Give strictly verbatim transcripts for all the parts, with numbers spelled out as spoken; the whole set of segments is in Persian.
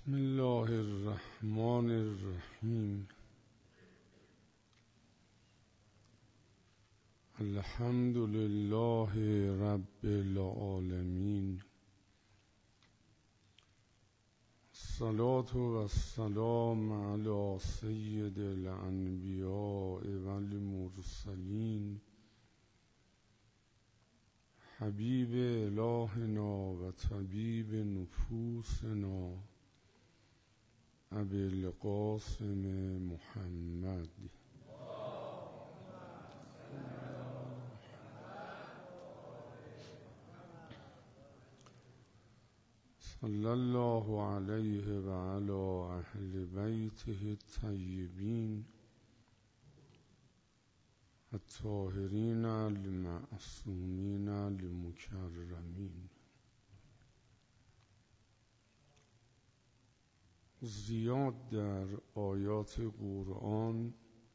بسم الله الرحمن الرحیم. الحمد لله رب العالمین. الصلاة و السلام علی سید الانبیاء والمرسلین حبیب الهنا و طبیب نفوسنا ابی القاسم محمد. صلی الله علیه و علی اهل بیته الطیبین الطاهرین المعصومین المکرمین. زیاد در آیات قرآن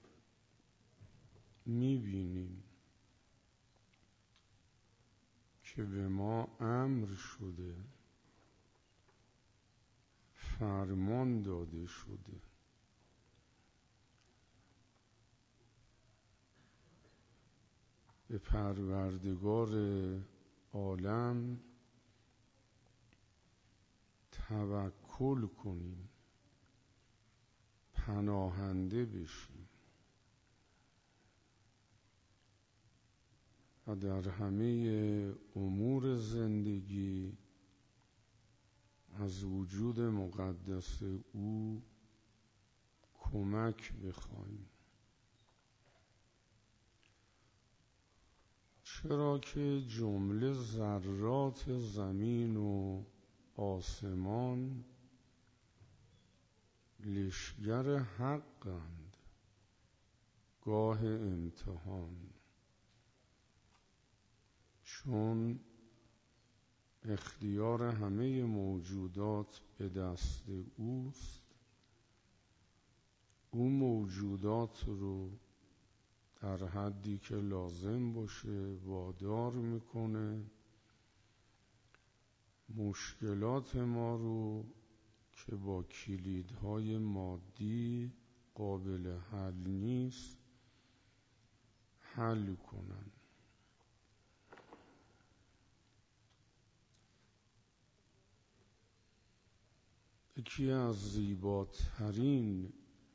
می‌بینیم که به ما امر شده، فرمان داده شده به پروردگار عالم توکل کنیم، پناهنده بشیم و در همه امور زندگی از وجود مقدس او کمک بخواهیم. چرا که جمله ذرات زمین و آسمان لشگر حقند، گاه امتحان، چون اختیار همه موجودات به دست اوست. او موجودات رو در حدی که لازم باشه وادار میکنه، مشکلات ما رو که با کلیدهای مادی قابل حل نیست حل کنن. یکی از زیباترین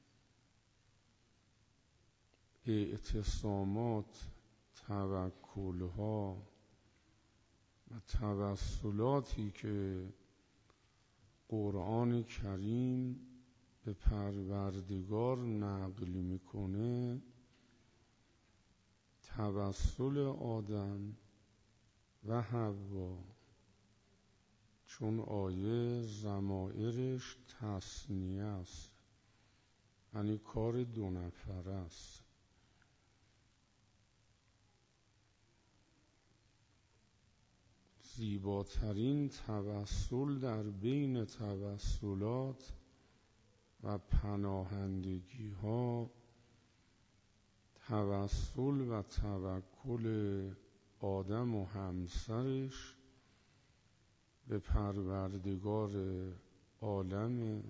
اعتصامات، توکلها و توسلاتی که قرآن کریم به پروردگار نقل میکنه، توسل آدم و حوا، چون آیه ضمایرش تثنیه است، یعنی کار دو نفره است. زیباترین توسل در بین توسلات و پناهندگی ها توسل و توکل آدم و همسرش به پروردگار عالم،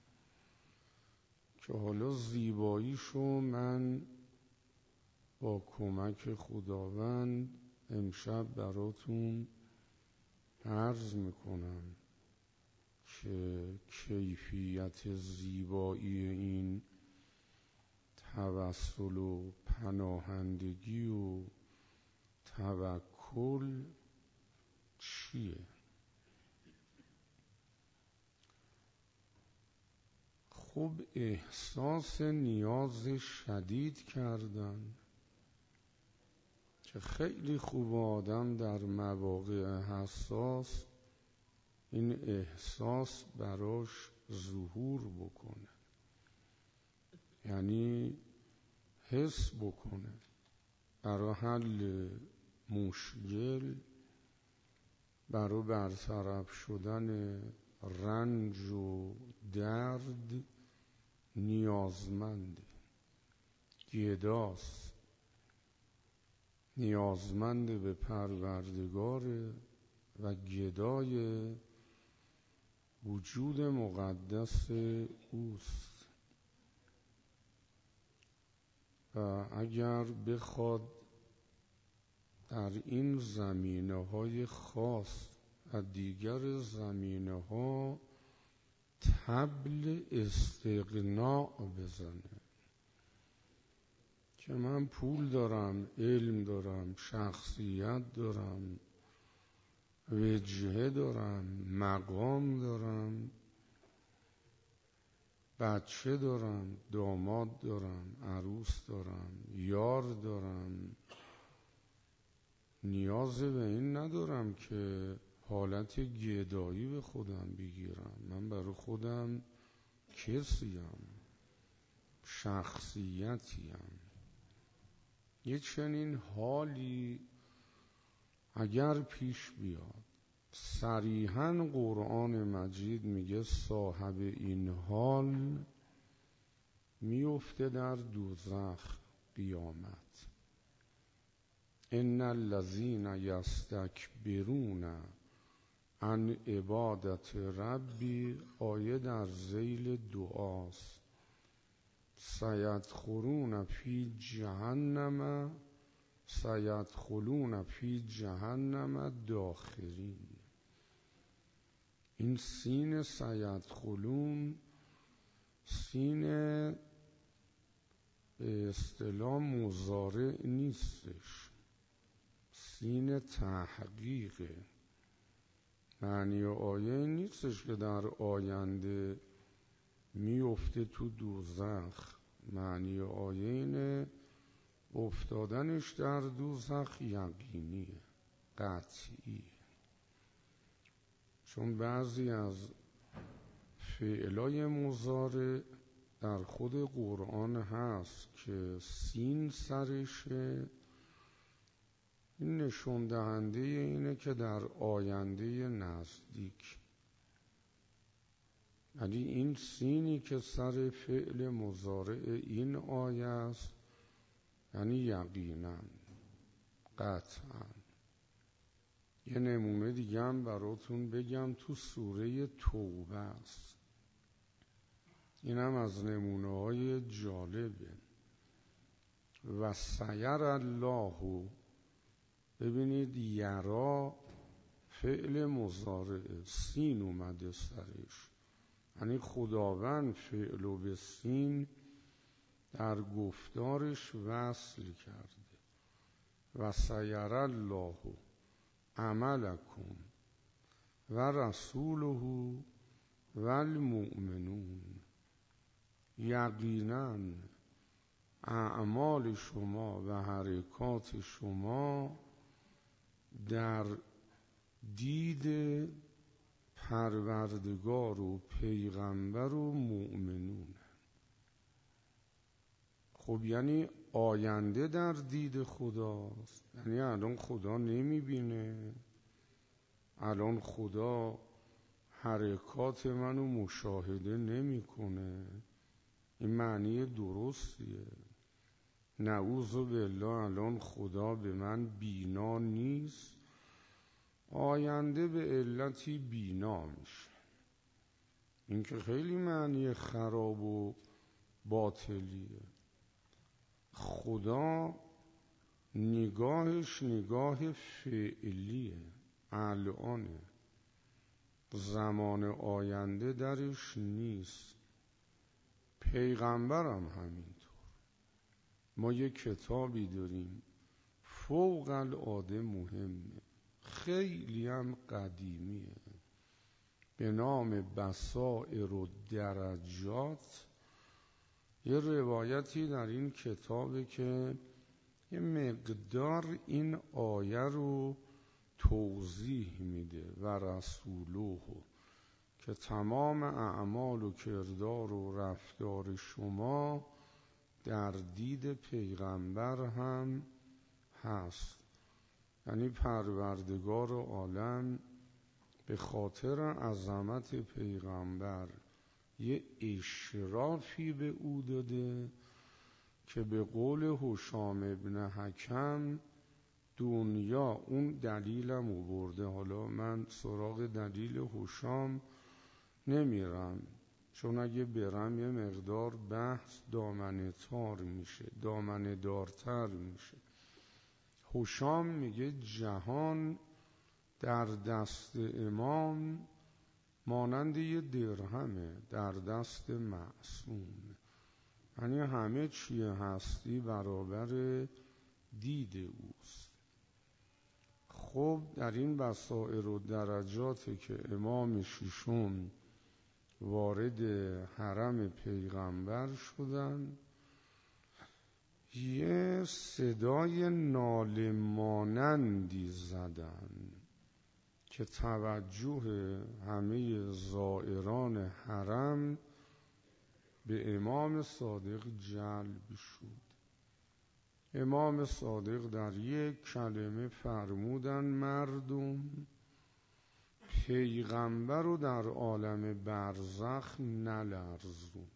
که حالا زیباییشو من با کمک خداوند امشب براتون عرض میکنم که کیفیت زیبایی این توسل و پناهندگی و توکل چیه. خب احساس نیاز شدید کردن که خیلی خوب آدم در مواقع حساس این احساس براش ظهور بکنه، یعنی حس بکنه برای حل مشکل، برای برطرف شدن رنج و درد نیازمنده، گداست، نیازمند به پروردگار و گدای وجود مقدس اوست و اگر بخواد در این زمینه های خاص و دیگر زمینه ها طبل استغناء بزنه که من پول دارم، علم دارم، شخصیت دارم، وجهه دارم، مقام دارم، بچه دارم، داماد دارم، عروس دارم، یار دارم، نیاز به این ندارم که حالت گدایی به خودم بگیرم. من برای خودم کسیم، شخصیتیم. یه چنین حالی اگر پیش بیاد، صریحاً قرآن مجید میگه صاحب این حال میفته در دوزخ قیامت. ان الذین یستکبرون عن عبادت ربی، آیه در ذیل دعاست. سیدخلون فی جهنم سیدخلون فی جهنم داخرین. این سین سیدخلون سین به اصطلاح مضارع نیستش، سین تحقیقه. معنی آیه نیستش که در آینده میفته تو دوزخ. معنی آیه اینه افتادنش در دوزخ یقینیه، قطعیه. چون بعضی از فعلای مضارع در خود قرآن هست که سین سرشه، این نشون دهنده اینه که در آینده نزدیک. یعنی این سینی که سر فعل مضارع این آیه است، یعنی یقینا، قطعا. یه نمونه دیگه هم براتون بگم، تو سوره توبه است. این هم از نمونه های جالبه. و سیر الله، ببینید یرا فعل مضارع، سین اومده سرش، یعنی خداوند فعل به سین در گفتارش وصل کرده. و سیر الله عملکم و رسوله و المؤمنون. یقینا اعمال شما و حرکات شما در دید پروردگار و پیغمبر و مؤمنون. خب یعنی آینده در دید خداست. یعنی الان خدا نمیبینه، الان خدا حرکات منو مشاهده نمیکنه. این معنی درستیه. نعوذ بالله الان خدا به من بینا نیست، آینده به علتی بینا میشه. این که خیلی معنی خراب و باطلیه. خدا نگاهش نگاه فعلیه، الانه، زمان آینده درش نیست. پیغمبرم همینطور. ما یک کتابی داریم فوق العاده مهمه، خیلی هم قدیمیه، به نام بصائر و درجات. یه روایتی در این کتابه که یه مقدار این آیه رو توضیح میده. و رسوله، که تمام اعمال و کردار و رفتار شما در دید پیغمبر هم هست. یعنی پروردگار عالم به خاطر عظمت پیغمبر یه اشرافی به او داده که به قول هشام ابن حکم دنیا اون دلیلم آورده. حالا من سراغ دلیل هشام نمیرم، چون اگه برم یه مقدار بحث دامنه تار میشه، دامنه دارتر میشه. هشام میگه جهان در دست امام مانند یه درهمه در دست معصوم، یعنی همه چیه هستی برابر دید اوست. خب در این بصائر و درجاتی که امام ششم وارد حرم پیغمبر شدن، یه صدای ناله مانندی زدن که توجه همه زائران حرم به امام صادق جلب شد. امام صادق در یک کلمه فرمودن مردم پیغمبر رو در عالم برزخ نلرزون.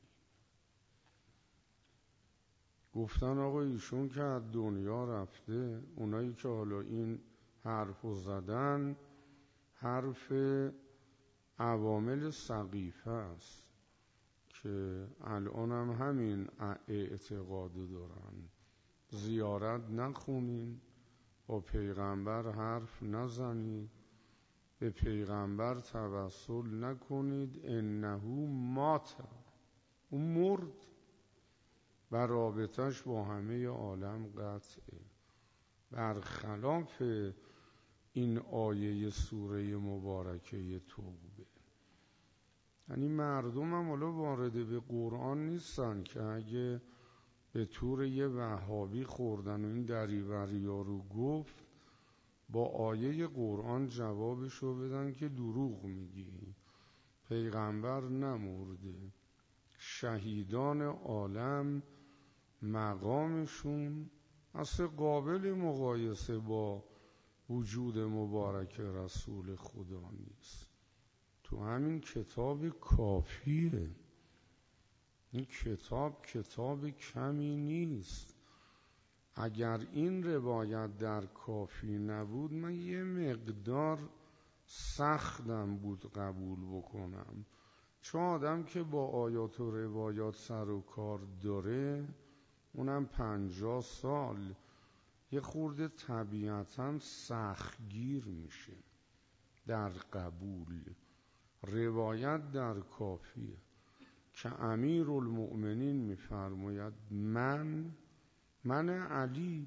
گفتن آقا ایشون که از دنیا رفته، اونایی که حالا این حرف رو زدن حرف عوامل سقیفه است که الان هم همین اعتقاد دارن، زیارت نخونین، با پیغمبر حرف نزنید، به پیغمبر توسل نکنید، انه مات، اون مرد و رابطش با همه عالم قطعه. برخلاف این آیه سوره مبارکه توبه. یعنی مردم هم حالا وارد به قرآن نیستن که اگه به طور یه وهابی خوردن و این دریوری ها رو گفت با آیه قرآن جوابشو بدن که دروغ میگی، پیغمبر نمرده، شهیدان عالم مقامشون اصلا قابل مقایسه با وجود مبارک رسول خدا نیست. تو همین کتاب کافیه، این کتاب کتاب کمی نیست. اگر این روایت در کافی نبود من یه مقدار سختم بود قبول بکنم، چون آدم که با آیات و روایات سر و کار داره، اونم پنجاه سال، یه خورده طبیعتاً سختگیر میشه در قبول. روایت در کافیه که امیر المؤمنین میفرماید من من علی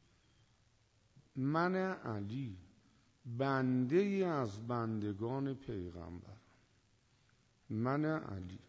من علی بنده ای از بندگان پیغمبر، من علی.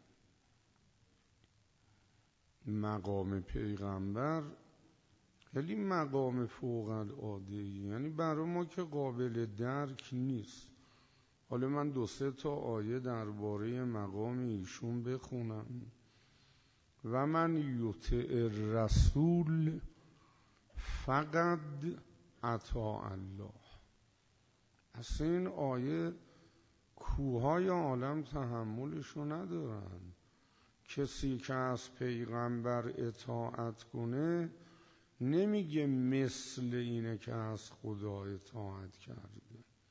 مقام پیغمبر خیلی مقام فوق العاده، یعنی برای ما که قابل درک نیست. حالا من دو سه تا آیه درباره مقام ایشون بخونم. و من یطع الرسول فقد اطاع الله. اصلا این آیه کوههای عالم تحملشو ندارن. کسی که از پیغمبر اطاعت کنه نمیگه مثل اینه که از خدا اطاعت کرده،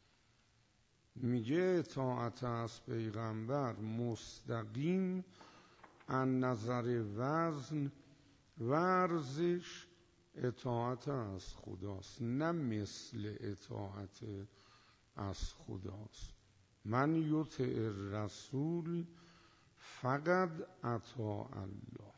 میگه اطاعت از پیغمبر مستقیم از نظر وزن و ارزش اطاعت از خداست، نه مثل اطاعت از خداست. من یطع الرسول فقد اطاع الله.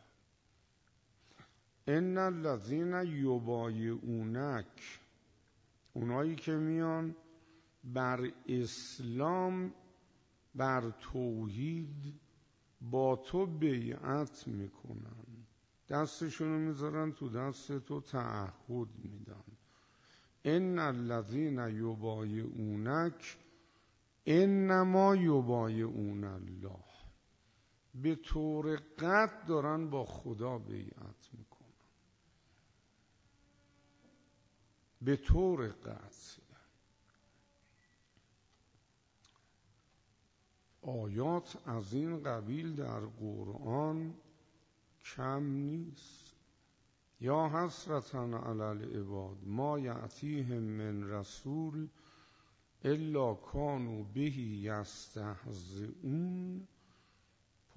ان الذین یبایعونک، اونایی که میان بر اسلام بر توحید با تو بیعت میکنن، دستشونو میذارن تو دست تو، تعهد میدن. ان الذین یبایعونک انما یبایعون الله، به طور قطع دارن با خدا بیعت میکنن، به طور قطع. آیات از این قبیل در قرآن کم نیست. یا حسرتاً علی العباد ما یأتیهم من رسول الا کانوا به یستهزئون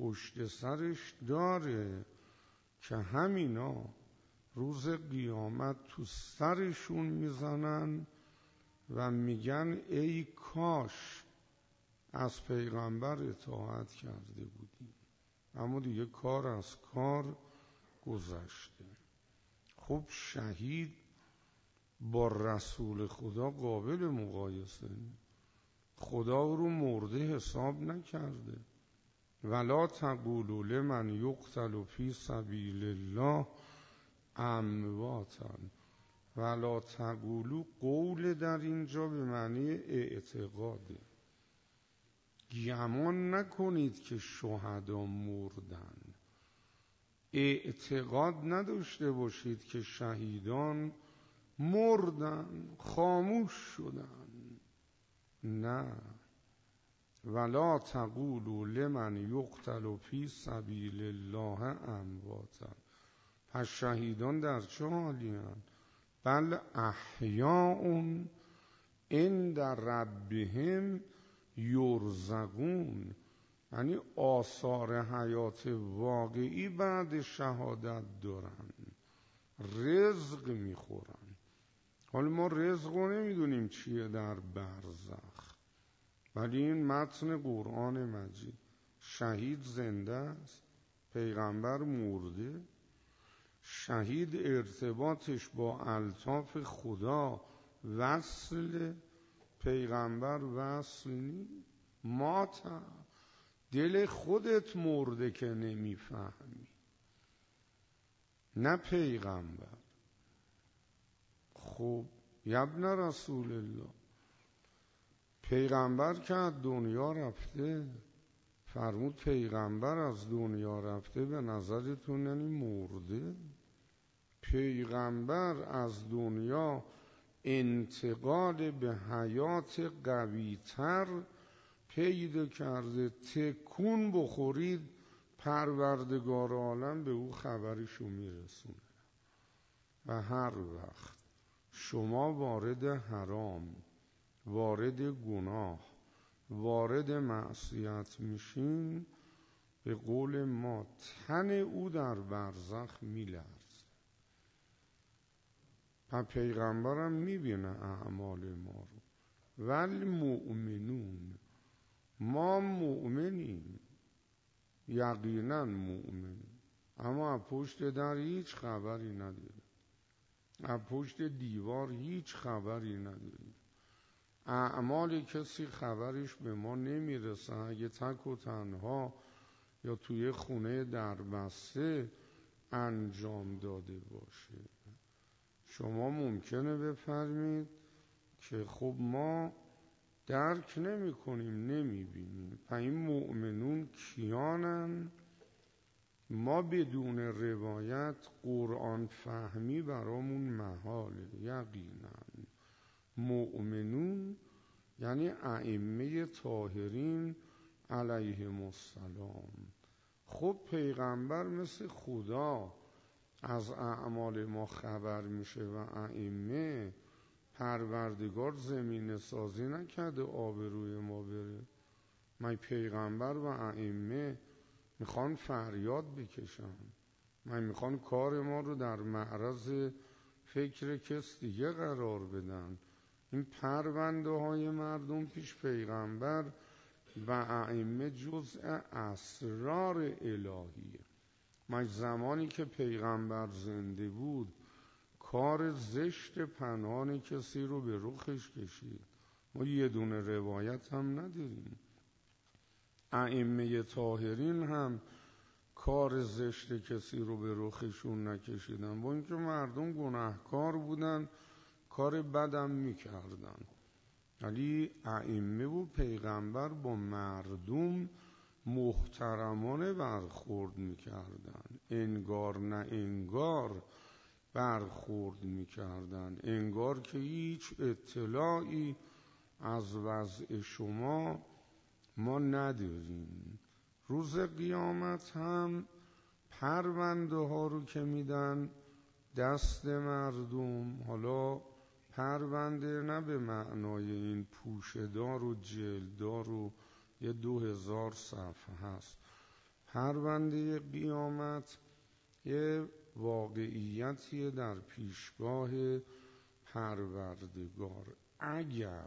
پشت سرش داره که همینا روز قیامت تو سرشون میزنن و میگن ای کاش از پیغمبر اطاعت کرده بودیم، اما دیگه کار از کار گذشته. خب شهید با رسول خدا قابل مقایسه نیست. خدا رو مرده حساب نکرده. ولا تقولوا لمن یقتل فی سبیل الله امواتا. ولا تقولوا، قول در اینجا به معنی اعتقاده. گمان نکنید که شهدا مردن. اعتقاد نداشته باشید که شهیدان مردن، خاموش شدن. نه. ولا تقولوا لمن یقتل فی سبیل الله امواتا. پس شهیدان در چه حالی هستند؟ بل احیاء عند ربهم یرزقون، یعنی آثار حیات واقعی بعد شهادت دارن، رزق میخورن. حالا ما رزق رو نمیدونیم چیه در برزخ، ولی این متن قرآن مجید. شهید زنده است، پیغمبر مرده. شهید ارتباطش با الطاف خدا وصل، پیغمبر وصل نیست. مات، دل خودت مرده که نمیفهمی، نه پیغمبر. خب ابن رسول الله، پیغمبر که از دنیا رفته، فرمود پیغمبر از دنیا رفته، به نظرتون یعنی مرده؟ پیغمبر از دنیا انتقال به حیات قوی‌تر پیدا کرده. تکون بخورید پروردگار عالم به او خبرشو میرسونه. و هر وقت شما وارد حرام، وارد گناه، وارد معصیت میشین، به قول ما تن او در برزخ میلرزه. و پیغمبرم میبینه اعمال ما رو. والمؤمنون، ما مؤمنیم، یقینا مؤمنیم، اما از پشت در هیچ خبری نداریم، از پشت دیوار هیچ خبری نداریم. اعمال کسی خبرش به ما نمیرسه. اگه تک و تنها یا توی خونه دربسته انجام داده باشه. شما ممکنه بفرمید که خب ما درک نمی کنیم، نمی بینیم. پس این مؤمنون کیانن؟ ما بدون روایت قرآن فهمی برامون محاله. یقینا مؤمنون یعنی ائمه طاهرین علیهم السلام. خب پیغمبر مثل خدا از اعمال ما خبر میشه و ائمه، پروردگار زمین سازی نکرده آبروی ما بره. من پیغمبر و ائمه میخوان فریاد بکشن، من میخوان کار ما رو در معرض فکر کس دیگه قرار بدن. این پرونده های مردم پیش پیغمبر و ائمه جزء اسرار الهیه. من زمانی که پیغمبر زنده بود کار زشت پنهان کسی رو به رخش کشید. ما یه دونه روایت هم نداریم. ائمه طاهرین هم کار زشت کسی رو به رخشون نکشیدن، با اینکه مردم گناهکار بودن، کار بدم میکردن، ولی ائمه و پیغمبر با مردم محترمانه برخورد میکردن، انگار نه انگار برخورد میکردن، انگار که هیچ اطلاعی از وضع شما ما نداریم. روز قیامت هم پرونده ها رو که میدن دست مردم، حالا پرونده نه به معنای این پوشه‌دار و جلدار و یه دو هزار صفحه هست، پرونده قیامت یه واقعیتی در پیشگاه پروردگار. اگر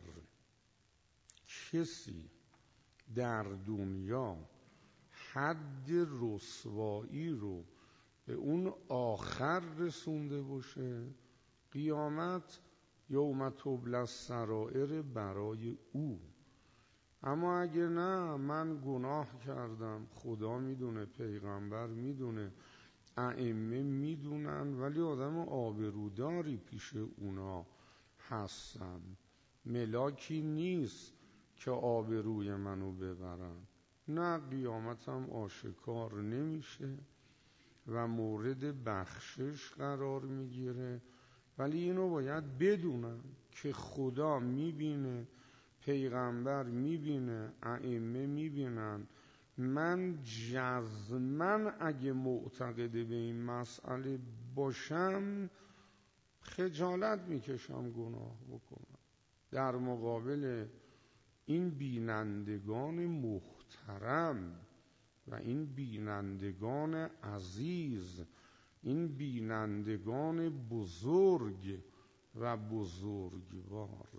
کسی در دنیا حد رسوایی رو به اون آخر رسونده باشه، قیامت یوم تبلی السرائر برای او. اما اگه نه، من گناه کردم، خدا میدونه، پیغمبر میدونه، ائمه میدونن، ولی آدم آبروداری پیش اونا هستم، ملاکی نیست که آبروی منو ببرن، نه، قیامتم آشکار نمیشه و مورد بخشش قرار میگیره. ولی اینو باید بدونم که خدا میبینه، پیغمبر میبینه، ائمه میبینن. من جزمن اگه معتقد به این مسئله باشم خجالت میکشم گناه بکنم در مقابل این بینندگان محترم و این بینندگان عزیز، این بینندگان بزرگ و بزرگوار.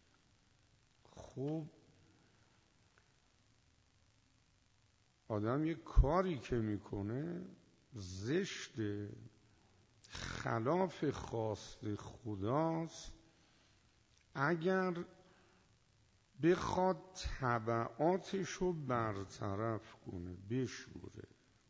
خب آدم یک کاری که میکنه زشته، خلاف خواست خداست، اگر بخواد تبعاتش رو برطرف کنه، بشوره،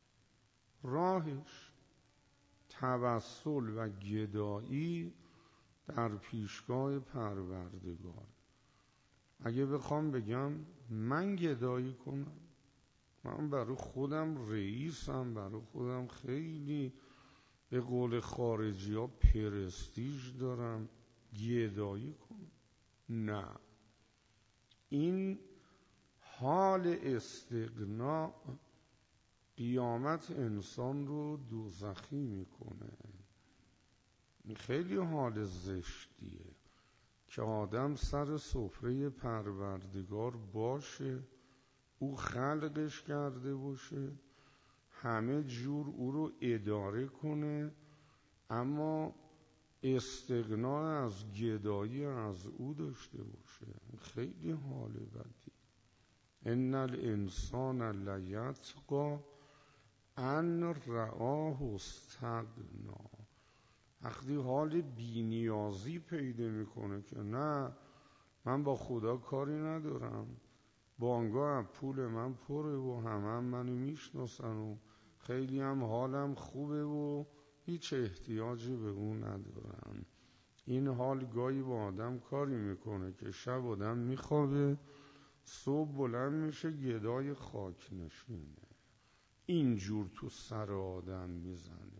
راهش توسل و گدایی در پیشگاه پروردگار. اگه بخوام بگم من گدایی کنم، من برای خودم رئیسم، برای خودم خیلی به قول خارجی ها پرستیژ دارم، گدایی کنم؟ نه، این حال استغنا قیامت انسان رو دوزخی میکنه. این خیلی حال زشتیه که آدم سر سفره پروردگار باشه، او خلقش کرده باشه، همه جور او رو اداره کنه، اما استغنا از گدایی از او داشته باشه. خیلی حال بدی. ان الانسان لیطغی ان رآه استغنا. وقتی حال بی‌نیازی پیدا میکنه که نه، من با خدا کاری ندارم، بانگاه پول من پره و همه هم منو میشناسن و خیلی هم حالم خوبه و هیچ احتیاجی به اون ندارم. این حال گاهی با آدم کاری میکنه که شب آدم میخوابه، صبح بلند میشه گدای خاک نشینه، اینجور تو سر آدم میزنه.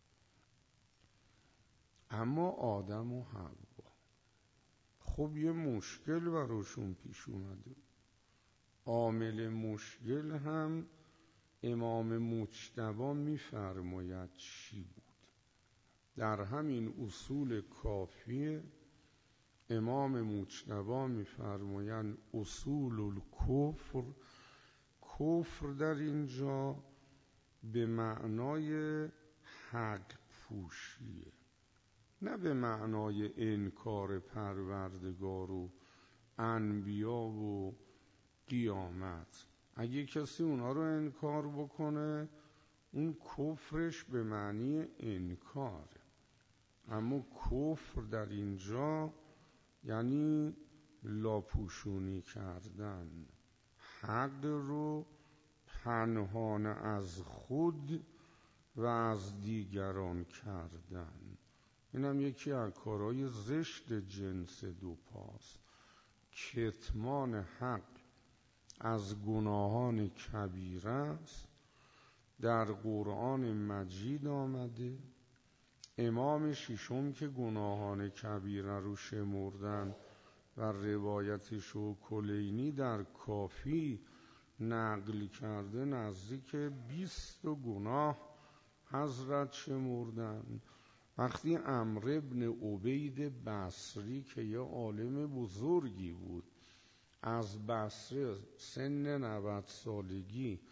اما آدم و حوا خب یه مشکل براشون پیش اومده. عامل مشکل هم امام مجتبی میفرماید چی بود؟ در همین اصول کافیه امام مجتبی میفرمایند اصول الکفر، کفر در اینجا به معنای حق پوشیه، نه به معنای انکار پروردگار و انبیا و قیامت. اگه کسی اونا رو انکار بکنه اون کفرش به معنی انکاره، اما کفر در اینجا یعنی لاپوشونی کردن، حق رو پنهان از خود و از دیگران کردن. اینم یکی از کارهای زشت جنس دو پاست. کتمان حق از گناهان کبیره است. در قرآن مجید آمده امام ششم که گناهان کبیره رو شمردن و روایتشو کلینی در کافی نقل کرده، نزدیک بیست گناه حضرت شمردن. وقتی عمرو ابن عبید بصری که یه عالم بزرگی بود از بصره سن نود سالگی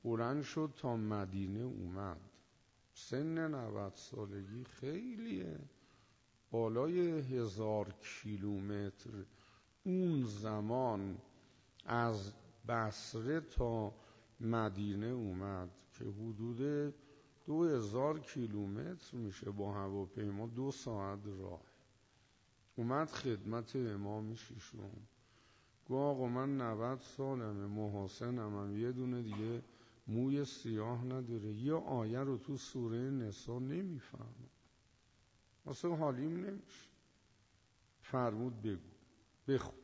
بلند شد تا مدینه اومد. سن نود سالگی خیلیه، بالای هزار کیلومتر اون زمان از بصره تا مدینه اومد که حدود دو هزار کیلومتر میشه، با هواپیما دو ساعت راه. اومد خدمت امام ششم، گفت آقا من نود سالمه، محاسنم هم، یه دونه دیگه موی سیاه نداره، یه آیه رو تو سوره نساء نمیفهمم، اصلا حالیم نمیشه. فرمود بگو. بخون.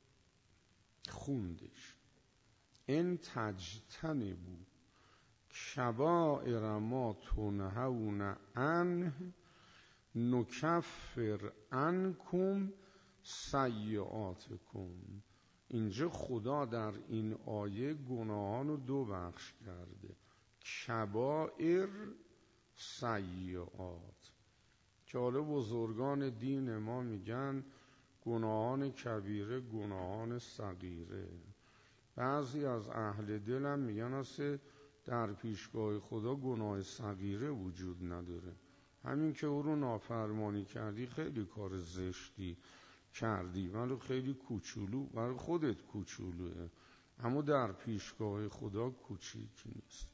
خوندش. ان تجتنبوا کبائر ما تنهون عنه نکفر عنکم سیئاتکم. اینجا خدا در این آیه گناهان رو دو بخش کرده، کبائر، سیئات، که حالا بزرگان دین ما میگن گناهان کبیره، گناهان صغیره. بعضی از اهل دل هم میگن اصلا در پیشگاه خدا گناه صغیره وجود نداره، همین که او رو نافرمانی کردی خیلی کار زشتی کردی، ولی خیلی کوچولو، برای خودت کوچولوه، اما در پیشگاه خدا کوچیک نیست.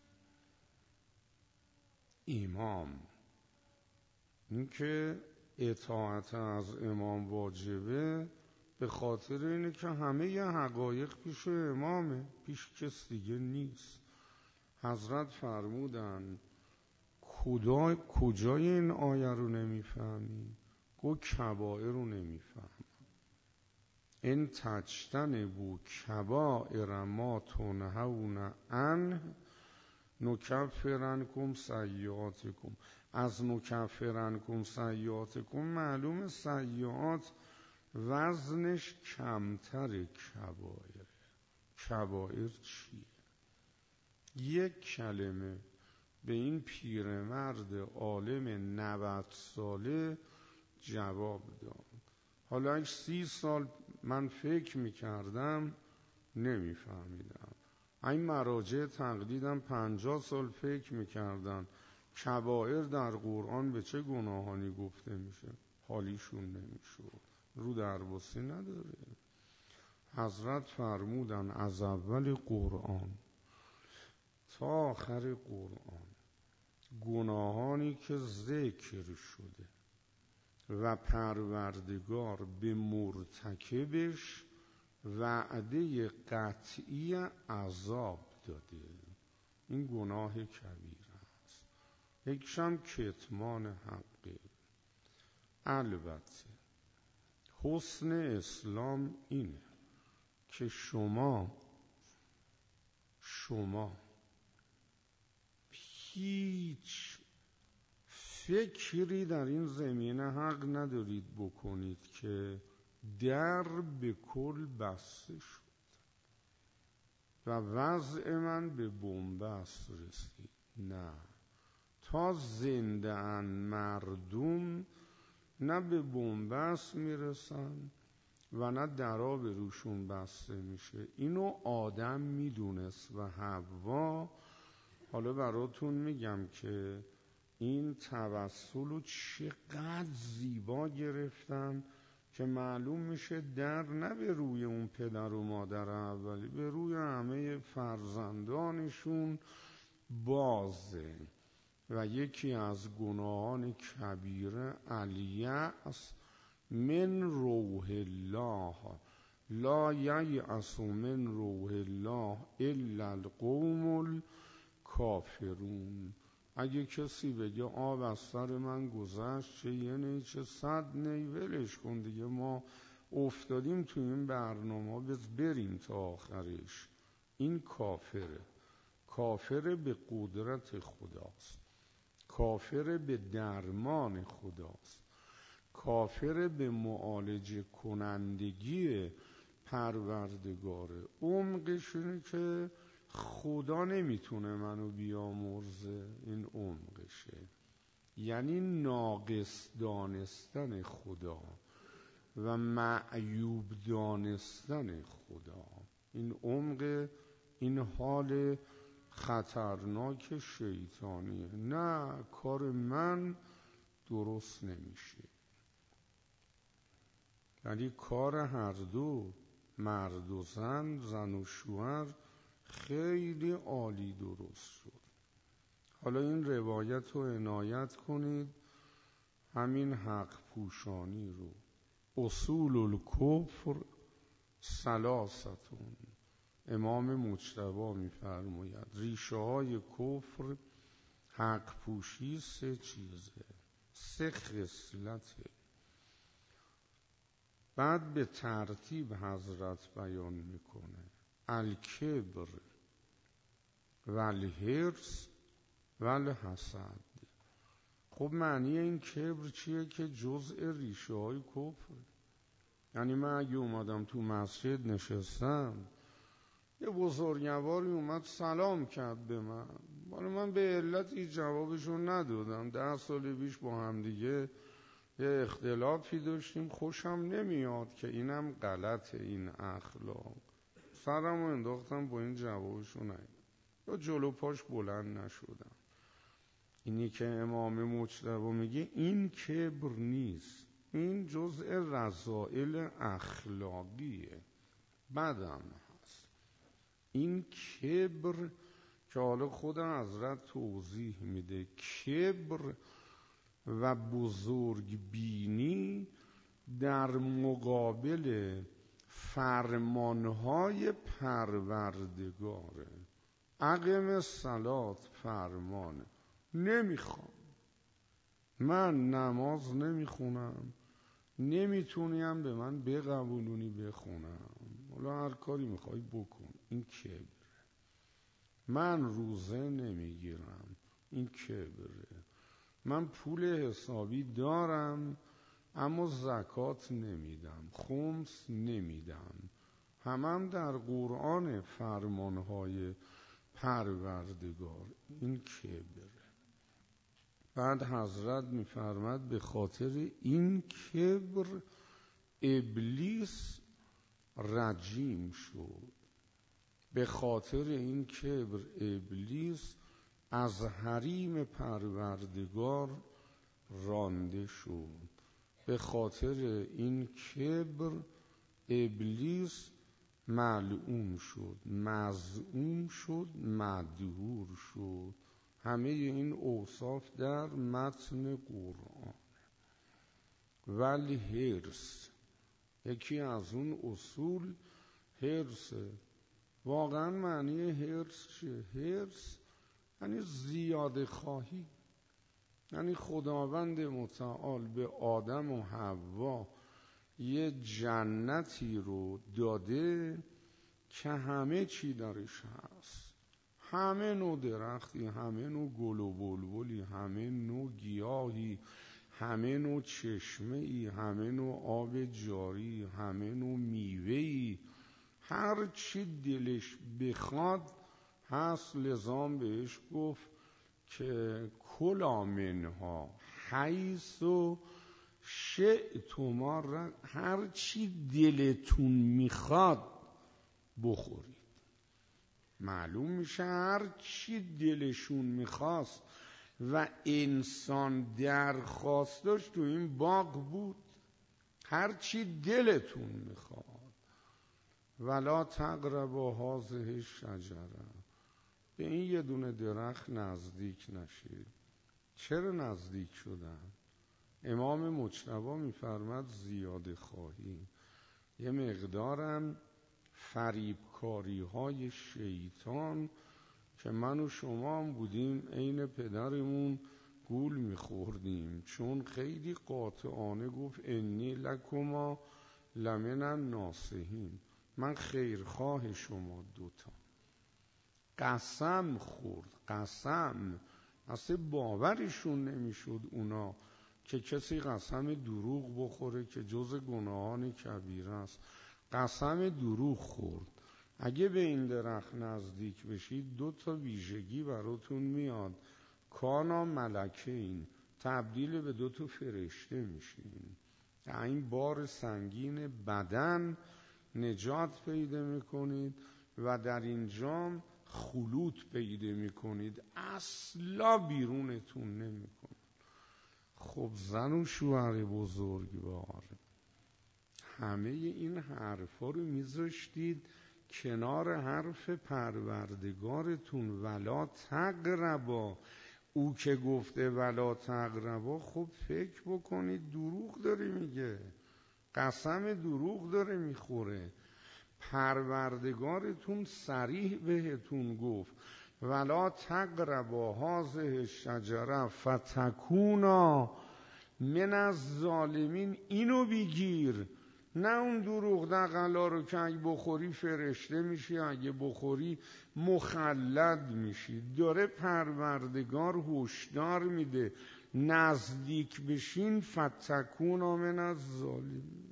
امام، این که اطاعت از امام واجبه به خاطر اینه که همه ی حقایق پیش امامه، پیش کس دیگه نیست. حضرت فرمودن کجا کجای این آیه رو نمیفهمی؟ گو کبائر رو نمیفهم. ان تجتنبوا کبائر ما تنهون عنه نکفر عنکم سیئاتکم. از نکفر عنکم سیئاتکم معلوم سیئات وزنش کمتر کبائر. کبائر چیه؟ یک کلمه به این پیرمرد عالم نود ساله جواب داد. حالا اگه سی سال من فکر میکردم نمیفهمیدم، این مراجع تقلیدم پنجاه سال فکر میکردن کبائر در قرآن به چه گناهانی گفته میشه، حالیشون نمیشد، رو درباسی نداره. حضرت فرمودن از اول قرآن تا آخر قرآن گناهانی که ذکر شده و پروردگار به مرتکبش وعده قطعی عذاب داده، این گناه کبیر است. یکشم کتمان حقه. البته حسن اسلام اینه که شما شما هیچ فکری در این زمینه حق ندارید بکنید که در به کل بسته شد و وضع من به بنبست رسید. نه، تا زنده ان مردم نه به بنبست میرسن و نه درا به روشون بسته میشه. اینو آدم میدونست و حوا. حالا براتون میگم که این توسل رو چقدر زیبا گرفتن که معلوم میشه در نه به روی اون پدر و مادر اولی، به روی همه فرزندانشون بازه. و یکی از گناهان کبیره الیأس من روح الله، لا ییأس من روح الله الا القوم الکافرون. اگه کسی بگه آب از سر من گذشت، چه یه نی چه صد نی، ولش کن دیگه، ما افتادیم تو این برنامه، بز بریم تا آخرش. این کافره. کافر به قدرت خداست، کافر به درمان خداست، کافر به معالجه کنندگی پروردگاره. عمقش اینه که خدا نمیتونه منو بیامرزه، این عمقشه، یعنی ناقص دانستن خدا و معیوب دانستن خدا. این عمق این حال خطرناک شیطانیه. نه، کار من درست نمیشه، ولی کار هر دو، مرد و زن، زن و شوهر، خیلی عالی درست شد. حالا این روایت رو عنایت کنید، همین حق پوشانی رو. اصول الکفر ثلاثتون، امام مجتبی میفرماید ریشه های کفر حق پوشی سه چیزه، سه خصلته. بعد به ترتیب حضرت بیان میکنه: الکبر و الحرص و الحسد. خب معنی این کبر چیه؟ که جزء ریشه های کفر. یعنی من اگه اومدم تو مسجد نشستم، یه بزرگواری اومد سلام کرد به من، ولی من به علتی جوابشون ندادم، ده سال پیش با هم دیگه یه اختلافی داشتیم، خوشم نمیاد که اینم غلطه، این اخلاق، سرمو انداختم با این جوابشون نیدم یا جلو پاش بلند نشدم. اینی که امام مجتبی میگه این کبر نیست، این جزء رذائل اخلاقیه، بدم هست. این کبر که حالا خود حضرت توضیح میده، کبر و بزرگ بینی در مقابل فرمانهای پروردگاره. اقم الصلات فرمانه، نمیخوام، من نماز نمیخونم، نمیتونیم به من بقبولونی بخونم، حالا هر کاری میخوای بکن، این کبره. من روزه نمیگیرم، این کبره. من پول حسابی دارم اما زکات نمیدم، خمس نمیدم. همم در قرآن فرمانهای پروردگار، این کبره. بعد حضرت میفرماد به خاطر این کبر ابلیس رجیم شد، به خاطر این کبر ابلیس از حریم پروردگار رانده شد، به خاطر این کبر ابلیس ملعون شد، مذموم شد، مدحور شد. همه این اوصاف در متن قرآن. ولی حرص، یکی از اون اصول حرصه. واقعا معنی حرص چیه؟ حرص یعنی زیاده خواهی. یعنی خداوند متعال به آدم و حوا یه جنتی رو داده که همه چی درش هست، همه نوع درختی، همه نوع گل و بلبلی، همه نوع گیاهی، همه نوع چشمه‌ای، همه نوع آب جاری، همه نوع میوه‌ای، هر چی دلش بخواد هست. لذا بهش گفت که کلا منها حیث شئتما، هر چی دلتون میخواد بخورید. معلوم میشه هر چی دلشون میخواست و انسان درخواست داشت تو این باغ بود، هر چی دلتون میخواد. ولا تقربوا هذه الشجره، به این یه دونه درخت نزدیک نشید. چرا نزدیک شدن؟ امام مجتبی میفرماد زیاده خواهی، یه مقدارم فریبکاری های شیطان که من و شما هم بودیم عین پدرمون گول میخوردیم، چون خیلی قاطعانه گفت انی لکما لمن الناصحین، من خیرخواه شما دوتا. قسم خورد، قسم، اصلا باورشون نمیشد اونا که کسی قسم دروغ بخوره که جز گناهان کبیره است. قسم دروغ خورد. اگه به این درخت نزدیک بشید دو تا ویژگی براتون میاد، کانا ملکین، تبدیل به دو تا فرشته میشین، این بار سنگین بدن نجات پیدا میکنید و در این جام خلوت پیدا میکنید اصلا بیرونتون نمیکنه. خب زن و شوهر بزرگوار، همه این حرفا رو میذاشتید کنار حرف پروردگارتون ولا تقربا. او که گفته ولا تقربا، خب فکر بکنید دروغ داره میگه، قسم دروغ داره میخوره. پروردگارتون صریح بهتون گفت ولا تقربا هذه الشجره فتکونا من الظالمین. اینو بگیر، نه اون دروغ دغلا رو که اگه بخوری فرشته میشی، اگه بخوری مخلد میشی. داره پروردگار هشدار میده نزدیک بشین فتکونا من الظالمین.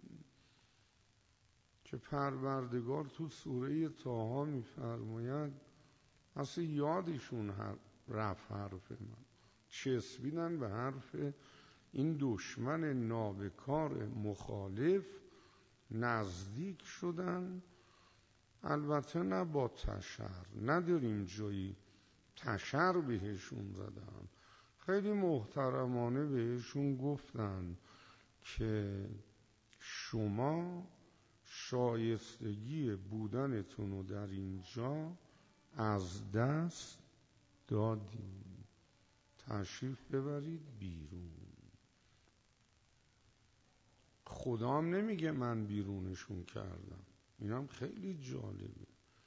که پروردگار تو سوره طه میفرماید اصلا یادشون رفت حرف من، چسبیدن به حرف این دشمن نابکار مخالف، نزدیک شدن. البته نه با تشر، نداریم جایی تشر بهشون زدن، خیلی محترمانه بهشون گفتن که شما شایستگی بودنتون رو در اینجا از دست دادیم، تشریف ببرید بیرون. خدا هم نمیگه من بیرونشون کردم، اینم خیلی جالبه.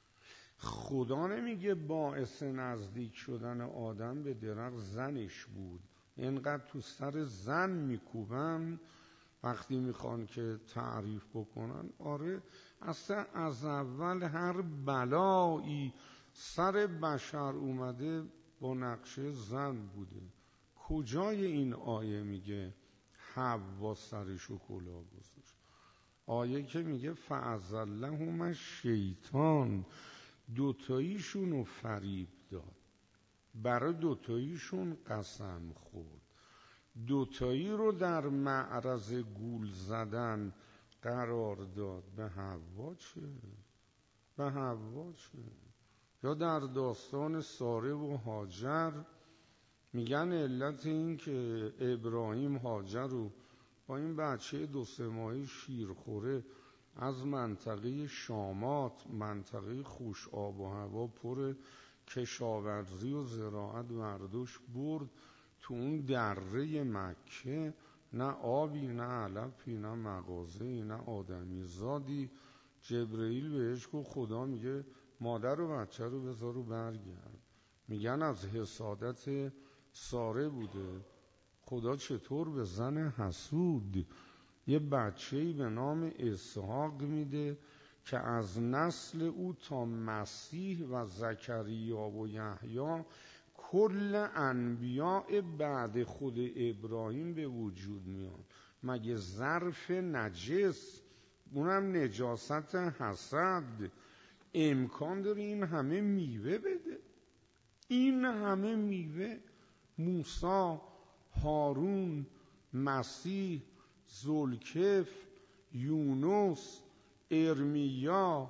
خدا نمیگه باعث نزدیک شدن آدم به درخت زنش بود. اینقدر تو سر زن میکوبن وقتی میخوان که تعریف بکنن. آره اصلا از اول هر بلایی سر بشر اومده با نقشه زن بوده. کجای این آیه میگه حوا سرشو کلاه گذاشت؟ آیه که میگه فأزلهما الشیطان، دوتاییشونو فریب داد، برای دوتاییشون قسم خورد، دوتایی رو در معرض گول زدن قرار داد. به حوا چه؟ به حوا چه؟ یا در داستان ساره و هاجر میگن علت این که ابراهیم هاجر رو با این بچه دو سه ماهی شیرخوره از منطقه شامات، منطقه خوش آب و هوا پر کشاورزی و زراعت وردوش برد تو اون دره مکه، نه آبی، نه علفی، نه مغازه‌ای، نه آدمی زادی. جبرئیل بهش گفت خدا میگه مادر و بچه رو بذار و برگرد. میگن از حسادت ساره بوده. خدا چطور به زن حسود یه بچه‌ای به نام اسحاق میده که از نسل او تا مسیح و زکریا و یحیی کل انبیاء بعد خود ابراهیم به وجود میاد. مگه ظرف نجس، اونم نجاست حسد، امکان داره این همه میوه بده؟ این همه میوه موسی، هارون، مسیح، ذوالکفل، یونس، ارمیا،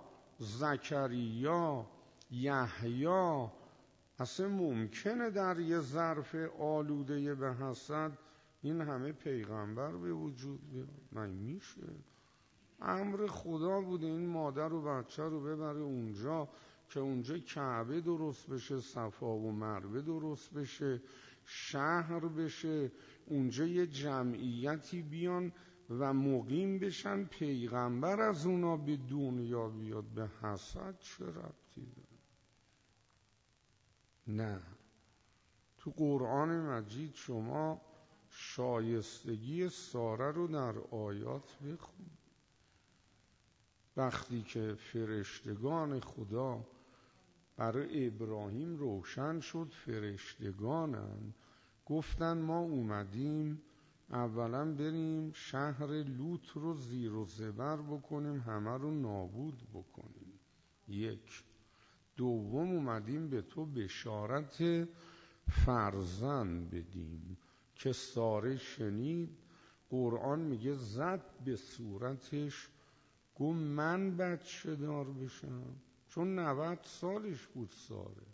زکریا، یحیی، اصلا ممکنه در یه ظرف آلوده به حسد این همه پیغمبر به وجود بیاد؟ من میشه؟ امر خدا بوده این مادر و بچه رو ببره اونجا که اونجا کعبه درست بشه، صفا و مروه درست بشه، شهر بشه، اونجا یه جمعیتی بیان و مقیم بشن، پیغمبر از اونا به دنیا بیاد. به حسد چه ربطی داره؟ نه. تو قرآن مجید شما شایستگی ساره رو در آیات بخون. وقتی که فرشتگان خدا برای ابراهیم روشن شد فرشتگانن، گفتن ما اومدیم اولا بریم شهر لوط رو زیر و زبر بکنیم، همه رو نابود بکنیم. یک. دوم اومدیم به تو بشارت فرزند بدیم که ساره شنید. قرآن میگه زد به صورتش، گفت من بچه دار بشم؟ چون نود سالش بود ساره.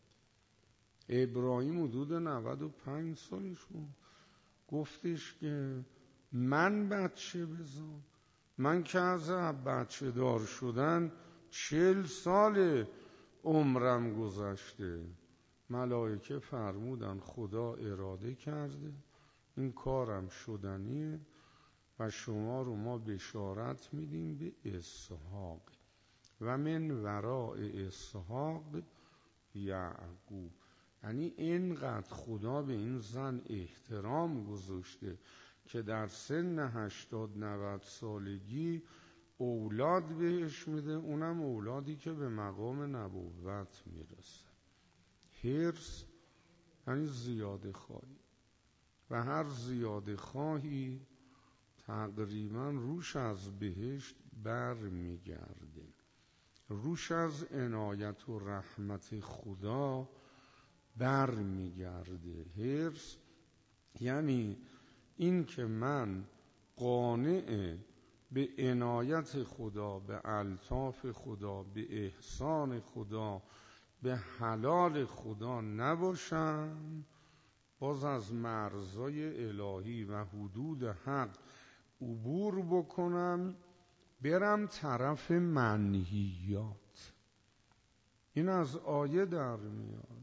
ابراهیم حدود نود و پنج سالش بود. گفتش که من بچه بزن، من که از بچه دار شدن چل سال عمرم گذشته. ملائکه فرمودن خدا اراده کرده این کارم شدنیه و شما رو ما بشارت میدیم به اسحاق و من وراء اسحاق یعقوب. یعنی اینقدر خدا به این زن احترام گذاشته که در سن هشتاد نود سالگی اولاد بهش میده، اونم اولادی که به مقام نبوت میرسه. حرص یعنی زیاده خواهی و هر زیاده خواهی تقریبا روش از بهشت بر میگرده، روش از عنایت و رحمت خدا بر میگرده. حرص یعنی این که من قانع به عنایت خدا، به الطاف خدا، به احسان خدا، به حلال خدا نباشم، باز از مرزهای الهی و حدود حق عبور بکنم، برم طرف منهیات. این از آیه در میاد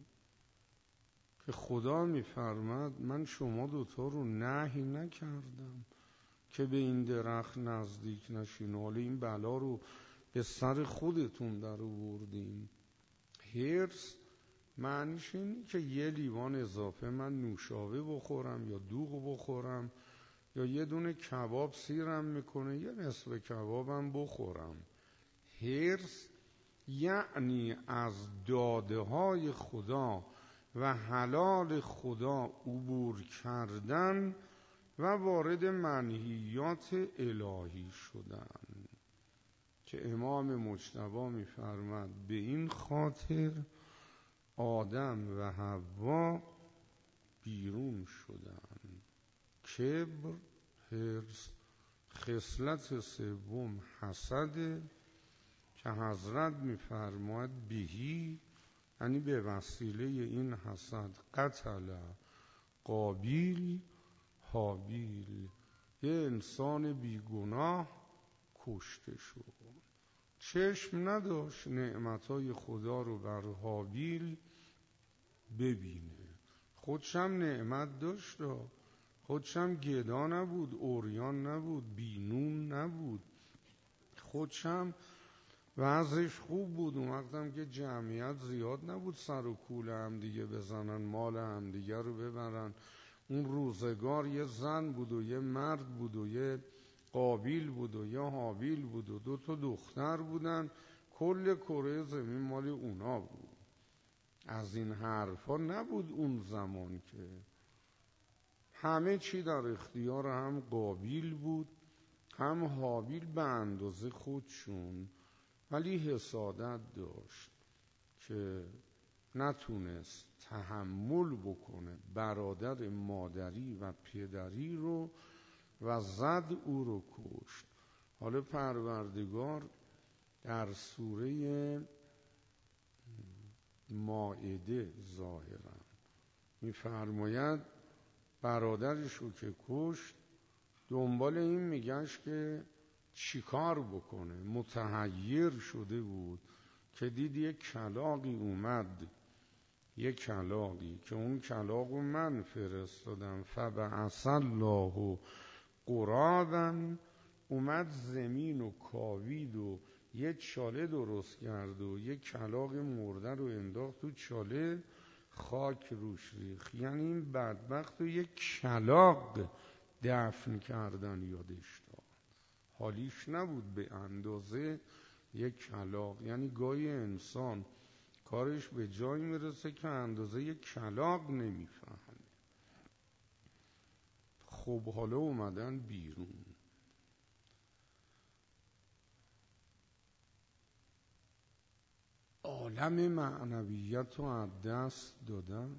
که خدا میفرماد من شما دوتا رو نهی نکردم که به این درخت نزدیک نشین، حالا این بلا رو به سر خودتون در آوردین. حرص معنیش اینه که یه لیوان اضافه من نوشابه بخورم یا دوغ بخورم یا یه دونه کباب سیرم میکنه یه نصف کبابم بخورم. حرص یعنی از داده های خدا و حلال خدا عبور کردن و وارد منهیات الهی شدن که امام مجتبی میفرماد به این خاطر آدم و حوا بیرون شدن. کبر، حرص. خصلت سوم حسد که حضرت میفرماد بهی یعنی به وسیله این حسد قتل قابیل هابیل، یه انسان بیگناه کشته شد. چشم نداشت نعمتهای خدا رو بر هابیل ببینه، خودشم نعمت داشت، خودشم گدا نبود، عریان نبود، بینون نبود، خودشم وضعش خوب بود. اون وقتم که جمعیت زیاد نبود سر و کول هم دیگه بزنن، مال هم دیگه رو ببرن. اون روزگار یه زن بود و یه مرد بود و یه قابیل بود و یه هابیل بود و دو تا دختر بودن، کل کره زمین مال اونا بود. از این حرفا نبود اون زمان که همه چی در اختیار هم قابیل بود هم هابیل به اندازه خودشون، ولی حسادت داشت که نتونست تحمل بکنه برادر مادری و پدری رو و زد او رو کشت. حالا پروردگار در سوره مائده ظاهرا میفرماید برادرش رو که کشت دنبال این میگشت که چیکار بکنه، متحیر شده بود که دید یک کلاغی اومد، یک کلاغی که اون کلاغ رو من فرستادم، فبعث الله غرابا، اومد زمین و کاوید و یه چاله درست کرد و یک کلاغ مرده رو انداخت تو چاله، خاک روش ریخت. یعنی این بدبخت رو یک کلاغ دفن کردن یادش داد، حالیش نبود به اندازه یک کلاغ. یعنی گاهی انسان کارش به جایی میرسه که اندازه یک کلاغ نمیفهمه. خب حالا اومدن بیرون، عالم معنویت رو از دست دادن،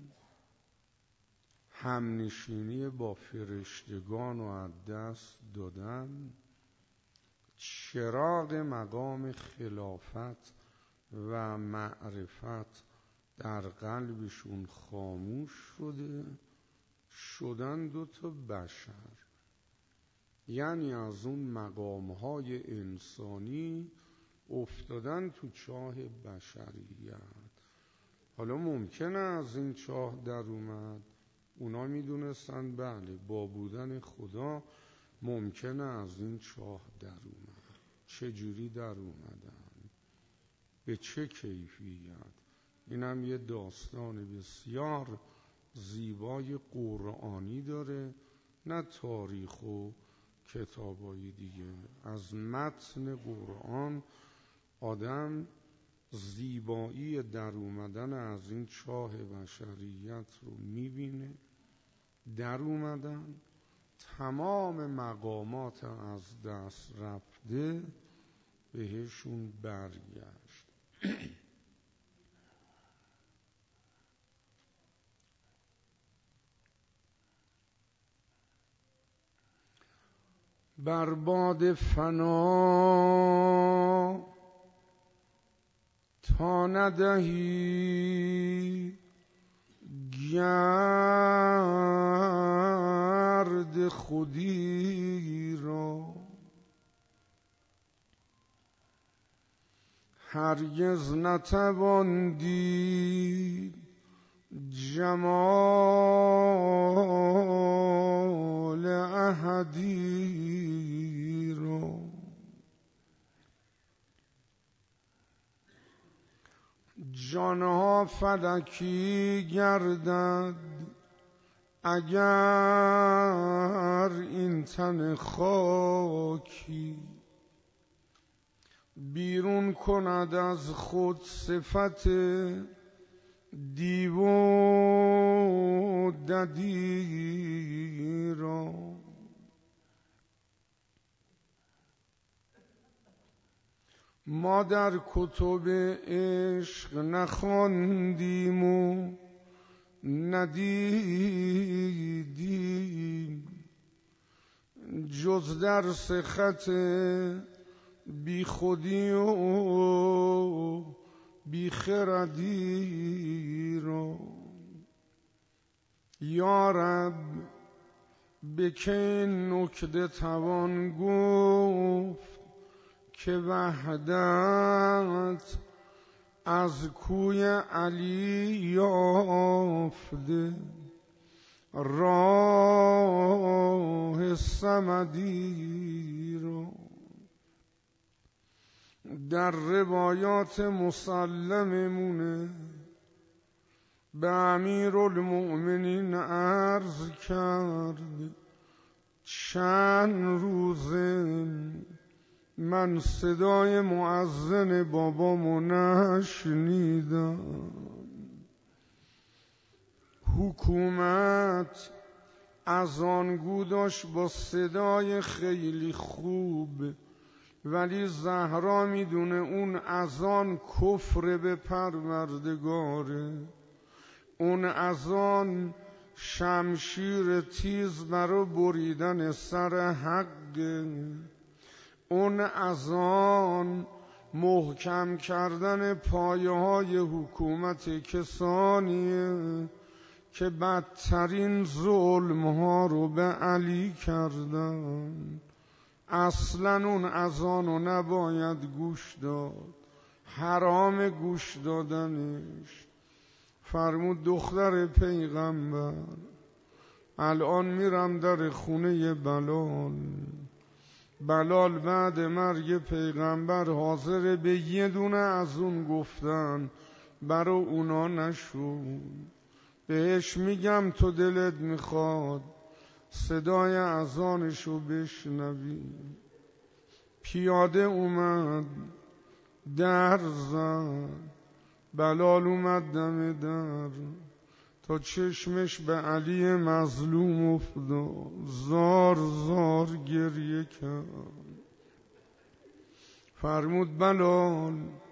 همنشینی با فرشتگان رو از دست دادن، چراغ مقام خلافت و معرفت در قلبشون خاموش شده، شدن دو تا بشر، یعنی از اون مقامهای انسانی افتادن تو چاه بشریت. حالا ممکنه از این چاه در اومد، اونا میدونستن بله با بودن خدا ممکنه از این چاه در اومد. چجوری در اومدن؟ به چه کیفیت؟ اینم یه داستان بسیار زیبای قرآنی داره، نه تاریخ و کتابای دیگه. از متن قرآن آدم زیبایی در اومدن از این چاه بشریت رو میبینه. در اومدن، تمام مقامات از دست رفته بهشون برگشت. بر باد فنا تا ندهی گرد خودی را، هرگز نتوان دید جمال احدی را. جانها فلکی گردد اگر این تن خاکی، بیرون کند از خود صفت دیو و ددی را. ما در کتب عشق نخواندیم و ندیدیم، جز در خط بی خودی و بی خردی را. یا رب به که نکته توان گفت که وحدت از کوی علی یافته، راه صمدی را. در روایات مسلممونه به امیرالمؤمنین عرض کرد چند روزه من صدای مؤذن بابامو نشنیدم. حکومت اذانگو داشت با صدای خیلی خوب، ولی زهرا میدونه اون اذان کفر به پروردگاره، اون اذان شمشیر تیز برای بریدن سر حق، اون اذان محکم کردن پایه های حکومت کسانیه که بدترین ظلم ها رو به علی کردن. اصلا اون اذانو نباید گوش داد، حرام گوش دادنش. فرمود دختر پیغمبر الان میرم در خونه بلال. بلال بعد مرگ پیغمبر حاضر به یه دونه از اون گفتن برا اونا نشون. بهش میگم تو دلت میخواد صدای اذانشو بشنوی. پیاده اومد در زد، بلال اومد دم در تا چشمش به علی مظلوم افتاد، زار زار گریه کرد. فرمود بلال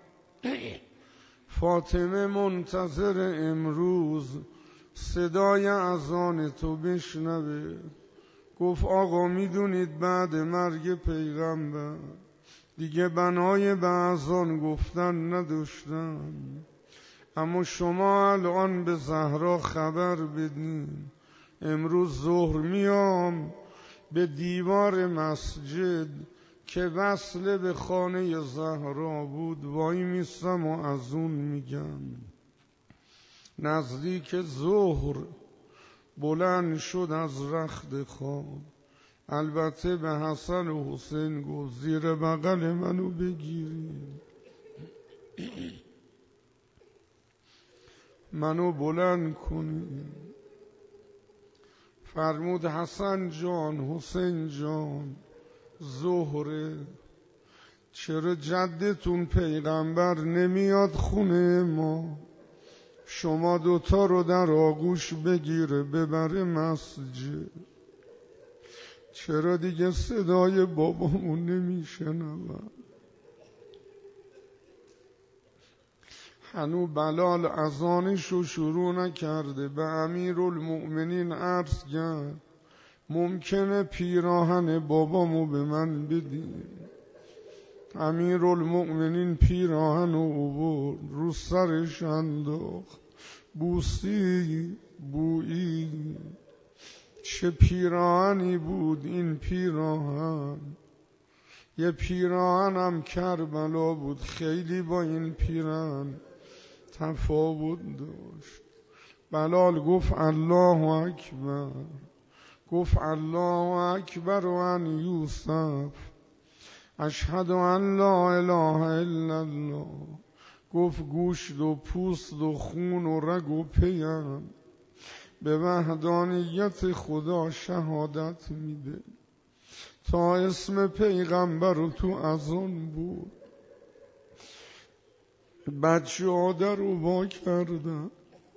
فاطمه منتظر امروز صدای اذان تو بشنوه. گفت آقا میدونید بعد مرگ پیغمبر دیگه بنای بعضان گفتن نداشتم، اما شما الان به زهرا خبر بدین امروز ظهر میام به دیوار مسجد که وصل به خانه زهرا بود وای میستم و از اون میگم. نزدیک ظهر بلند شد از رخت خواب، البته به حسن و حسین گفت زیر بغل منو بگیرید، منو بلند کنید. فرمود حسن جان حسین جان ظهره، چرا جدتون پیغمبر نمیاد خونه ما؟ شما دوتا رو در آغوش بگیره ببره مسجد. چرا دیگه صدای بابامون نمیشنوم؟ هنو بلال اذانشو شروع نکرده به امیرالمؤمنین عرض کرد ممکنه پیراهن بابامو به من بدین. امیرالمؤمنین پیراهن و آورد رو سرش انداخت، بوسی بویی. چه پیراهنی بود این پیراهن، یه پیراهنم کربلا بود، خیلی با این پیراهن تفاوت داشت. بلال گفت الله اکبر، گفت الله اکبر و ان یوسف اشهد ان لا اله الا الله. گفت گوشت و پوست و خون و رگ و پیم به وحدانیت خدا شهادت میده. تا اسم پیغمبر رو تو اذان بود بچه ها در رو وا کردن،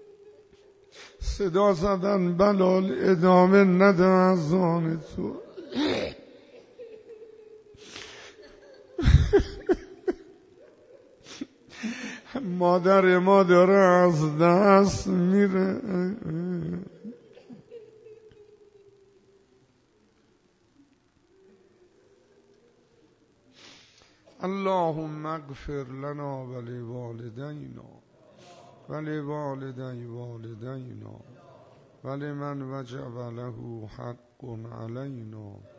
صدا زدن بلال ادامه نده اذان تو. مادر ما داره از دست میره. اللهم اغفر لنا ولوالدینا ولوالدی والدینا ولمن وجب له حق علینا